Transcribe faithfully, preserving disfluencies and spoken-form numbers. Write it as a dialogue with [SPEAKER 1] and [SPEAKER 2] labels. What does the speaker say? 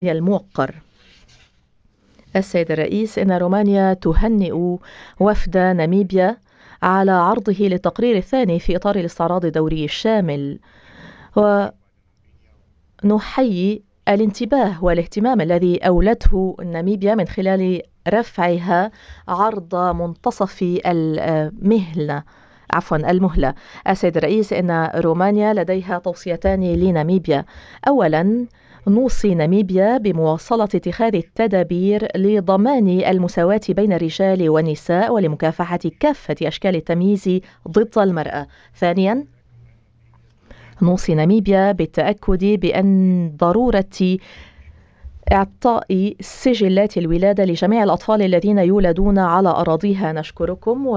[SPEAKER 1] الموقر. السيد الرئيس، إن رومانيا تهنئ وفد ناميبيا على عرضه للتقرير الثاني في إطار الاستعراض الدوري الشامل، ونحيي الانتباه والاهتمام الذي أولته ناميبيا من خلال رفعها عرض منتصف المهلة عفوا المهلة. السيد الرئيس، إن رومانيا لديها توصيتان لناميبيا. أولا، نوصي ناميبيا بمواصلة اتخاذ التدابير لضمان المساواة بين الرجال والنساء ولمكافحة كافة أشكال التمييز ضد المرأة. ثانيا، نوصي ناميبيا بالتأكد بأن ضرورة إعطاء سجلات الولادة لجميع الأطفال الذين يولدون على أراضيها. نشكركم.